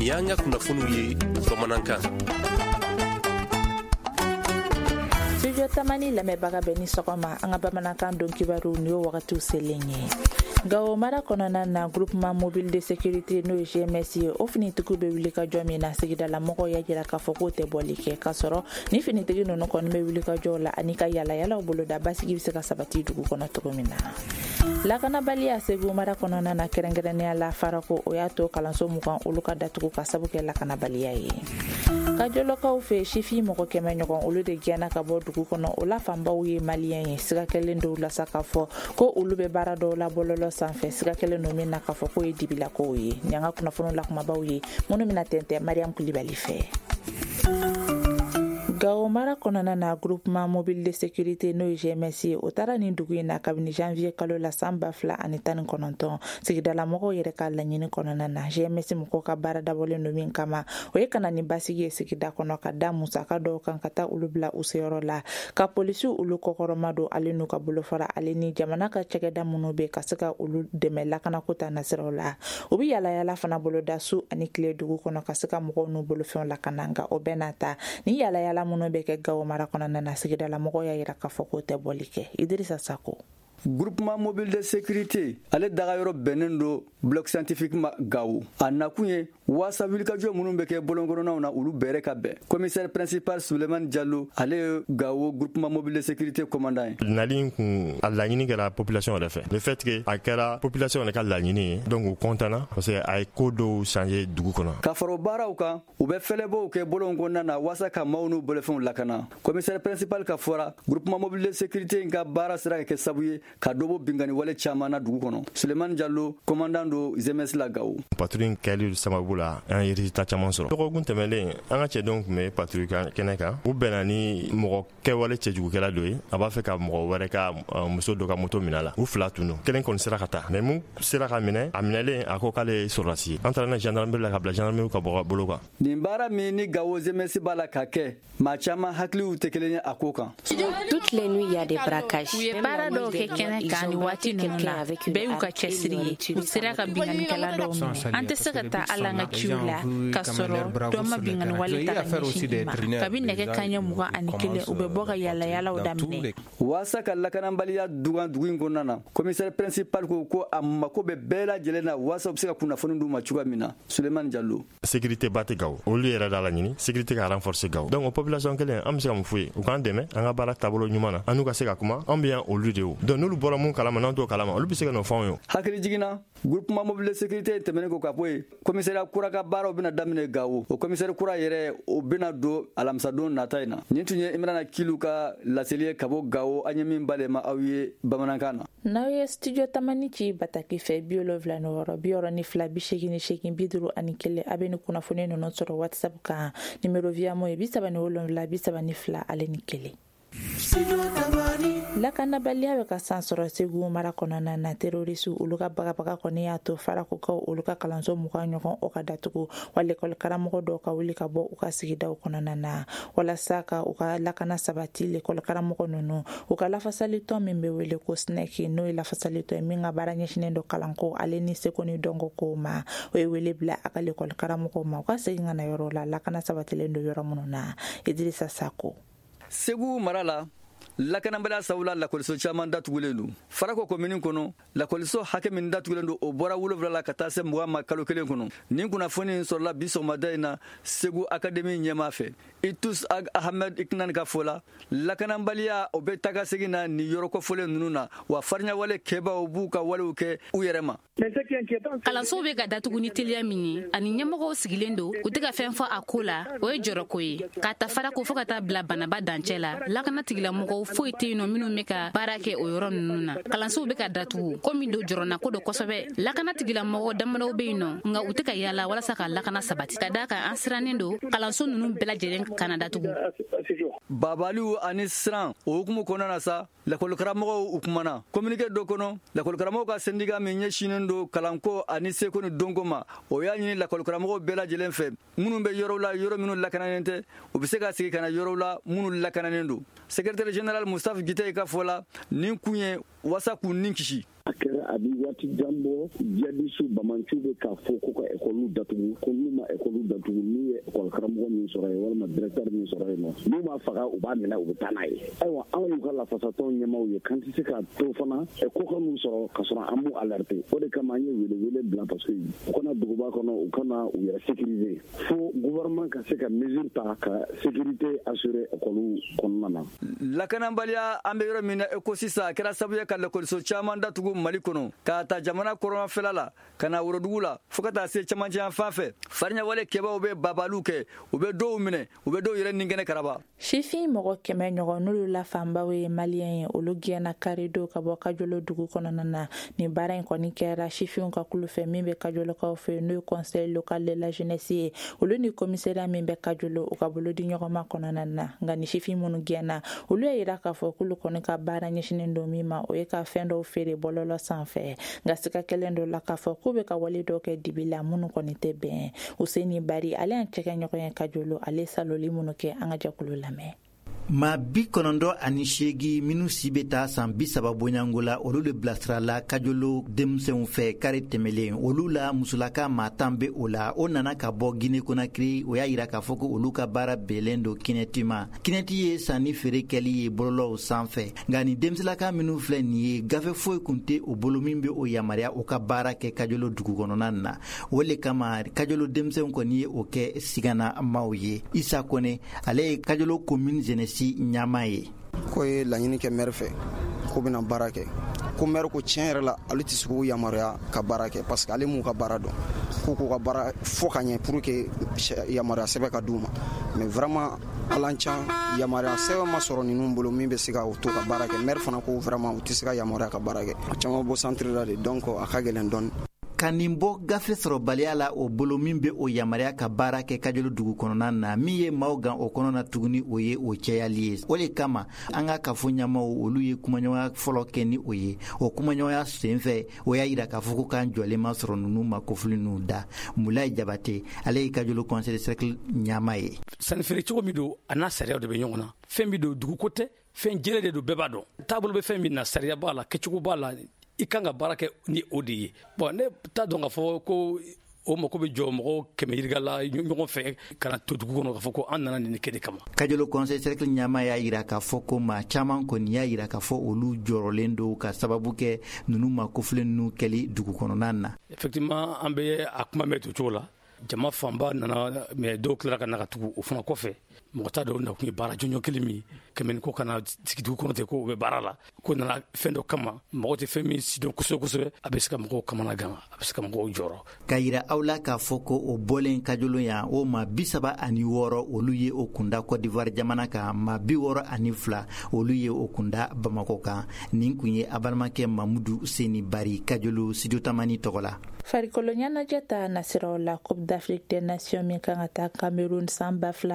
y'an ka kunnafoniw ye bamanankan. Studio Tamani lamɛnbaga bɛɛ ni sɔgɔma an ka bamanankan don kibaru ni y'o wagatiw selen ye. Gawo mara kɔnɔna na groupement mobile de sécurité n'o ye GMS ye o finitigiw bɛ wuli ka jɔ min na sigidala mɔgɔw y'a jira k'a fɔ k'o tɛ bɔli kɛ k'a sɔrɔ ni finitigi ninnu kɔni bɛ wuli ka jɔw la ani ka yalayalaw boloda basigi bɛ se ka sabati dugu kɔnɔ cogo min na. Lakanabaliya Segu mara kɔnɔna na kɛrɛnkɛrɛnnenya la farako o y'a to kalanso mugan olu ka datugu ka sabu kɛ lakanabaliya ye. Kajolokaw fɛ sifi mɔgɔ 100 ɲɔgɔn olu de gɛnna ka bɔ dugu kɔnɔ o la fanbaw ye maliyɛn ye siga kɛlen dɔw la sa k'a fɔ ko olu bɛ baara dɔw la bɔlɔlɔ sanfɛ siga kɛlen don min na k'a fɔ k'o ye dibilakow ye ni an ka kunnafoni la kumabaw ye minnu bɛna tɛntɛn Mariam Kulibali fɛ. Gawo mara kɔnɔna na groupement mobile de sécurité n'o ye GMS ye o taara nin dugu in na kabini janvier kalo la san 2019 sigidala mɔgɔw yɛrɛ ka laɲini kɔnɔna na GMS mɔgɔw ka baara dabɔlen don min kama o ye kana ni basigi ye sigida kɔnɔ ka da musaka dɔw kan ka taa olu bila u seyɔrɔ la ka polisiw olu kɔkɔrɔma don ale n'u ka bolofara ale ni jamana ka cɛkɛda minnu bɛ ka se ka olu dɛmɛ lakanako ta nasiraw la u bɛ yalayala fana boloda su ani tile dugu kɔnɔ ka se ka mɔgɔw n'u bolofɛnw lakana nka o bɛɛ n'a ta ni yalayala minnu bɛ kɛ Gawo mara kɔnɔna na sigidala mɔgɔw y'a jira k'a fɔ k'o tɛ bɔli kɛ Idrissa Sako. Groupement mobile de sécurité ale daga yɔrɔ bɛnnen do bloc scientifique ma Gawo a nakun ye waasa wulikajɔ minnu bɛ kɛ bɔlɔnkɔnɔnaw na olu bɛrɛ ka bɛn commissaire principal Suleiman Diallo ale ye Gawo groupement mobile de sécurité commandant ye. Nali kun a laɲini kɛra population yɛrɛ fɛ le fait que a kɛra population yɛrɛ ka laɲini ye donc u content parce que a ye ko dɔw changer dugu kɔnɔ ka fara baaraw kan u bɛ fɛlɛbɔw kɛ bɔlɔnkɔnɔna na waasa ka maaw n'u bolofɛnw lakana commissaire principal ka fɔra groupement mobile de sécurité in ka baara sera ka kɛ sabu ye ka dobo bingani wale caman na dugu kɔnɔ Suleiman Diallo commandant do GMS la Gawo patrouille kɛli sababu la an ye résultat caman sɔrɔ dɔgɔkun tɛmɛlen an ka cɛdenw tun bɛ patrouille kɛnɛ kan u bɛnna ni mɔgɔ kɛwale cɛjugukɛla dɔ ye a b'a fɛ ka mɔgɔ wɛrɛ ka muso dɔ ka moto minɛ la u fila tun kelen kɔni sera ka taa mais mun sera ka minɛ a minɛlen a ko k'ale sɔrɔdasi ye an taara na gendarmerie la ka bila gendarmerie ka bolo kan nin baara min ni Gawo GMS b'a la ka kɛ maa caman hakiliw tɛ kelen ye a ko kan toutes les nuits il y a des braquages u ye baara dɔw kɛ kɛnɛ kan ni waati ninnu na bɛɛ y'u ka cɛsiri ye u sera ka binganikɛla dɔw minɛ an tɛ se ka taa ala an ka ciw la ka sɔrɔ dɔ ma bingani wale ta ka ɲɛsin ma kabi nɛgɛ kaɲɛ 21 u bɛ bɔ ka yalayalaw daminɛ waasa ka lakanabaliya dugu in kɔnɔna na commissaire principal ko a mako bɛ bɛɛ lajɛlen na waasa u bɛ se ka kunnafoni d'u ma cogoya min na Suleiman Diallo sécurité ba tɛ Gawo olu yɛrɛ da la ɲini sécurité ka renforcer Gawo donc o population kelen an bɛ se ka mun f'u ye u k'an dɛmɛ an ka baara taabolo ɲuman na an n'u ka se ka kuma an bɛ yan olu de ye donc n'olu bɔra mun kalama n'an t'o kalama olu bɛ se ka n'o fɔ an ye hakili jiginna groupement mobile de sécurité tɛmɛnen ko ka bɔ yen commissariat kura ka baaraw bɛna daminɛ Gawo o commissaire kura yɛrɛ o bɛna don alamisadon nata in na nin tun ye Imrana Kilu ka laseli ye ka bɔ Gawo an ye min balema aw ye bamanankan na n'aw ye studio Tamani ci Bataki fɛ 76 82 51 a bɛ ni kunnafoni ninnu sɔrɔ WhatsApp kan numéro viamo ye 77 32 ale ni 1 lakanabaliya bɛ ka san sɔrɔ Segu mara kɔnɔna na terroriste olu ka bagabaga kɔni y'a to farakokaw olu ka kalanso 20 ɲɔgɔn o ka datugu wa l'école karamɔgɔ dɔw ka wuli ka bɔ u ka sigidaw kɔnɔna na walasa ka u ka lakana sabati l'école karamɔgɔ ninnu u ka lafasalitɔn min bɛ wele ko SNEC n'o ye lafasalitɔn ye min ka baara ɲɛsinnen dɔ kalanko ale ni seko ni dɔnko ko ma o ye wele bila a ka l'école karamɔgɔw ma u ka segin ka na yɔrɔ la lakana sabatilen don yɔrɔ minnu na Idrissa Sako. Segu mara la lakanabaliya sabula lakɔliso caman datugulen don farako komini kɔnɔ lakɔliso hakɛ min datugulen don o bɔra 7 la ka taa se 20 ma kalo kelen kɔnɔ nin kunnafoni sɔrɔla bi sɔgɔmada in na Segu akademi ɲɛmaa fɛ Itus Ag Ahmed Iknan ka fɔ la lakanabaliya o bɛ taga segin na ni yɔrɔ kɔfɔlen ninnu na wa fariɲawale kɛbaw b'u ka walew kɛ u yɛrɛ ma kalansow bɛ ka datugu ni teliya min ye ani ɲɛmɔgɔw sigilen don u tɛ ka fɛn fɔ a ko la o ye jɔrɔko ye k'a ta farako fɔ ka taa bila banaba dancɛ la lakana tigilamɔgɔw foyi tɛ yen nɔ minnu bɛ ka baara kɛ o yɔrɔ ninnu na kalansow bɛ ka datugu komi don jɔrɔna ko dɔ kosɛbɛ lakana tigilamɔgɔ damadɔw bɛ yen nɔ nka u tɛ ka yaala walasa ka lakana sabati ka d'a kan an sirannen don kalanso ninnu bɛɛ lajɛlen kana datugu babaliw ani siran o hukumu kɔnɔna na sa lakɔlikaramɔgɔw u kumana communiqué dɔ kɔnɔ lakɔlikaramɔgɔw ka syndicat min ɲɛsinnen don kalanko ani seko ni dɔnko ma o y'a ɲini lakɔlikaramɔgɔw bɛɛ lajɛlen fɛ minnu bɛ yɔrɔw la yɔrɔ minnu lakananen tɛ u bɛ se ka sigi ka na yɔrɔw la minnu lakananen don secrétaire général Mustafa Gite ka fɔ la nin kun ye wasa k'u nin kisi a kɛra a bi waati jan bɔ jihadisu bamananci bɛ k'a fɔ ko ka ekɔliw datugu ko n'u ma ekɔliw datugu n'u ye ekɔli karamɔgɔ min sɔrɔ yen walima directeur min sɔrɔ yen nɔ n'u m'a faga u b'a minɛ u bɛ taa n'a ye ayiwa anw y'u ka lafasatɔn ɲɛmaaw ye kan tɛ se ka to fana ko ka n'u sɔrɔ ka sɔrɔ an b'u alerter o de kama an ye wele bila parce que u kana duguba kɔnɔ u kana u yɛrɛ sécuriser fo gouvernement ka se ka mesure ta ka sécurité assurer ekɔliw kɔnɔna na. lakanabaliya an bɛ yɔrɔ min na eko sisan a kɛra sababu ye ka lakɔliso caman datugu mali kɔnɔ k'a ta jamana kɔrɔnfɛla la ka na worodugu la fo ka taa se camancɛ yan fan fɛ fariɲawale kɛbaw bɛ babaliw kɛ u bɛ dɔw minɛ u bɛ dɔw yɛrɛ ninkɛnɛ karaba. sifin mɔgɔ 100 ɲɔgɔn n'olu la fanbaw ye maliyɛn ye olu gɛnna karido ka bɔ kajolo dugu kɔnɔna na ni baara in kɔni kɛra sifinw ka kulu fɛ min bɛ kajolokaw fɛ n'o ye conseil local de la jeunesse ye olu ni commissariat min bɛ kajolo u ka bolo di ɲɔgɔnma kɔnɔna na nka ni sifin minnu gɛnna olu ye yira k'a fɔ k'olu kɔni ka baara ɲɛsinen don min ma o ye ka fɛn dɔw feere bɔlɔlɔ sanfɛ nka sika kelen dɔ la k'a fɔ k'u bɛ ka wale dɔw kɛ dibi la minnu kɔni tɛ bɛn Useni Bari ale y'an cɛkɛ ɲɔgɔn ye kajolo ale saloli minnu kɛ an ka jakulu lamɛn. Ma 98 minnu si bɛ taa san 30 bɔɲango la olu de bilasirala kajolo denmisɛnw fɛ kari tɛmɛlen olu la musolaka maa 10 bɛ o la o nana ka bɔ Guinée Conakry o y'a yira k'a fɔ ko olu ka baara bɛnlen don kinɛti ma kinɛti ye sanni feere kɛli ye bɔlɔlɔw sanfɛ nka ni denmisɛnlaka minnu filɛ nin ye gafe foyi kun tɛ o bolo min bɛ o yamaruya o ka baara kɛ kajolo dugu kɔnɔna na o le kama kajolo denmisɛnw kɔni ye o kɛ sigana maaw ye Isa Kone ale ye kajolo commune jeunesse ɲama ye ko ye laɲini kɛ maire fɛ ko bɛna baara kɛ ko maire ko tiɲɛ yɛrɛ la ale tɛ se k'u yamaruya ka baara kɛ parce que ale m'u ka baara dɔn k'u ka baara fɔ ka ɲɛ pour que yamaruya sɛbɛn ka d'u ma mais vraiment alan can yamaruya sɛbɛn ma sɔrɔ ninnu bolo min bɛ se ka to ka baara kɛ maire fana ko vraiment u tɛ se ka yamaruya ka baara kɛ caman bɔ centre la de donc a ka gɛlɛn dɔɔni. Ka nin bɔ gafe sɔrɔbaliya la o bolo min bɛ o yamaruya ka baara kɛ kajolo dugu kɔnɔna na min ye maaw gan o kɔnɔna tuguni o ye o cɛyali ye o de kama an ka kafo ɲamaw olu ye kumaɲɔgɔnya fɔlɔ kɛ ni o ye o kumaɲɔgɔnya senfɛ o y'a yira k'a fɔ ko k'an jɔlen ma sɔrɔ ninnu ma kofili ninnu da Mulayi Jabate ale ye kajolo conseil de cercle ɲama ye. Sanni feere cogo min don a n'a sariyaw de bɛ ɲɔgɔn na fɛn min don duguko tɛ fɛn jɛlen de don bɛɛ b'a dɔn taabolo bɛ fɛn min na sariya b'a la kɛcogo b'a la i kan ka baara kɛ ni o de ye bon ne t'a dɔn k'a fɔ ko o mako bɛ jɔ mɔgɔ 100 yirika la ɲɔgɔn fɛ kana to dugu kɔnɔ k'a fɔ ko an nana nin kɛ de kama. Kajolo conseil cercle ɲama y'a yira k'a fɔ ko maa caman kɔni y'a yira k'a fɔ olu jɔrɔlen don ka sababu kɛ ninnu ma kofilen ninnu kɛli dugu kɔnɔna na. Effectivement an bɛ a kuma mɛn to cogo la jama fanba nana mais dɔw tilara ka na ka tugu o fana kɔfɛ mɔgɔ t'a dɔn na kun ye baara jɔnjɔn kelen min kɛmɛ ko kana sigi dugu kɔnɔ ten ko o bɛ baara la ko nana fɛn dɔ kama mɔgɔ tɛ fɛn min sidɔn kosɛbɛ a bɛ se ka mɔgɔw kamana gan a bɛ se ka mɔgɔw jɔrɔ. Ka yira aw la k'a fɔ ko o bɔlen kajolo yan o maa 36 olu ye o kunda Côte d'Ivoire jamana kan maa 62 olu ye o kunda Bamako kan nin kun ye a balimakɛ Mamudu Useni Bari kajolo studio Tamani tɔgɔ la. Farikolo ɲɛnajɛ ta nasiraw la Coupe d'Afrique des Nations min kan ka taa Cameroun san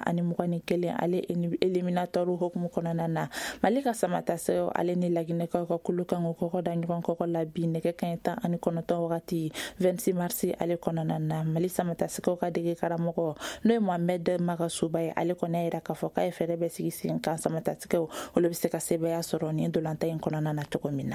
2021 ale éliminateur hukumu kɔnɔna na Mali ka samatasew ale ni laginɛkaw ka kulu kan o kɔkɔ da ɲɔgɔn kɔkɔ la bi nɛgɛ kanɲɛ 19 wagati 26 mars ale kɔnɔna na Mali samatasew ka dege karamɔgɔ n'o ye Mohamed Magasuba ye ale kɔnɔ yɛrɛ k'a fɔ k'a ye fɛɛrɛ bɛ sigi sen kan samatasew olu bɛ se ka sebaya sɔrɔ nin dolanta in kɔnɔna na cogo min na.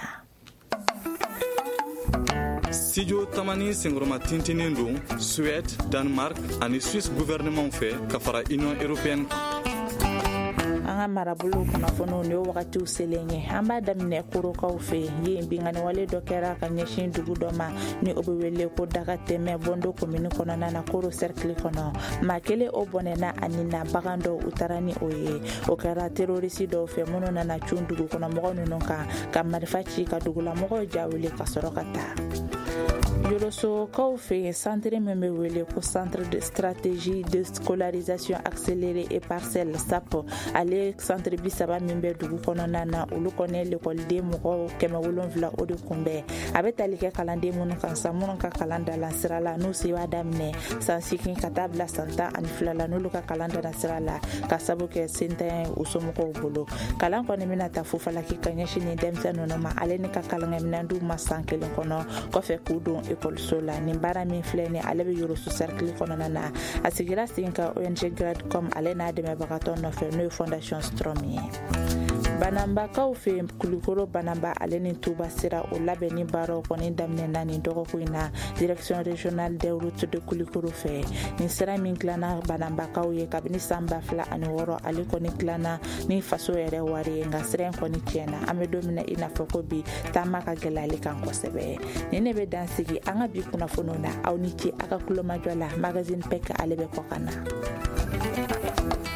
Studio Tamani sengoroma tintinin don Suède, Danemark ani Suisse gouvernement fɛ ka fara Union européenne. An ka marabolo kunnafoniw ni wagatiw selen ye an b'a daminɛ korokaw fɛ yen bingani wale dɔ kɛra ka ɲɛsin dugu dɔ ma ni o bɛ wele ko Dagatɛmɛ Bondo commune kɔnɔna na Koro cercle kɔnɔ maa kelen o bɔnɛna ani na bagan dɔw u taara ni o ye o kɛra terroriste dɔw fɛ minnu nana cun dugu kɔnɔ mɔgɔ ninnu kan ka marifa ci ka dugulamɔgɔw jawele ka sɔrɔ ka taa. Yorosokaw fɛ centre min bɛ wele ko centre de stratégie de scolarisation accélérée et parcelle SAP ale centre 30 min bɛ dugu kɔnɔna na olu kɔni l'école mɔgɔ 700 o de kunbɛn a bɛ tali kɛ kalanden minnu kan san minnu ka kalan dalan sira la n'u se b'a daminɛ san 8 ka taa bila san 12 la n'olu ka kalan dalan sira la ka sabu kɛ sentan u somɔgɔw bolo kalan kɔni bɛna taa fo falaki ka ɲɛsin ni denmisɛnnin ninnu ma ale ni ka kalankɛminɛn d'u ma san 1 kɔnɔ kɔfɛ k'u don ekɔliso la nin baara min filɛ ni ale bɛ Yoroso cercle kɔnɔna na a sigira sen ka ONG Gradcom ale n'a dɛmɛbagatɔ nɔfɛ n'o ye Fondation Strom ye. banambakaw fe Kulikoro banamba ale ni Tuba sira o labɛnni baaraw kɔni daminɛna nin dɔgɔkun in na direction régionale des routes de Kulikoro fɛ ni sira min dilanna banambakaw ye kabini san 2006 ale kɔni dilanna ni faso yɛrɛ wari ye nka sira in kɔni tiɲɛna an bɛ don min na i n'a fɔ ko bi taama ka gɛlɛ ale kan kosɛbɛ ni ne bɛ dansigi an ka bi kunnafoniw na aw ni ce a ka kulomajɔ la magazine pɛk ale bɛ kɔ ka na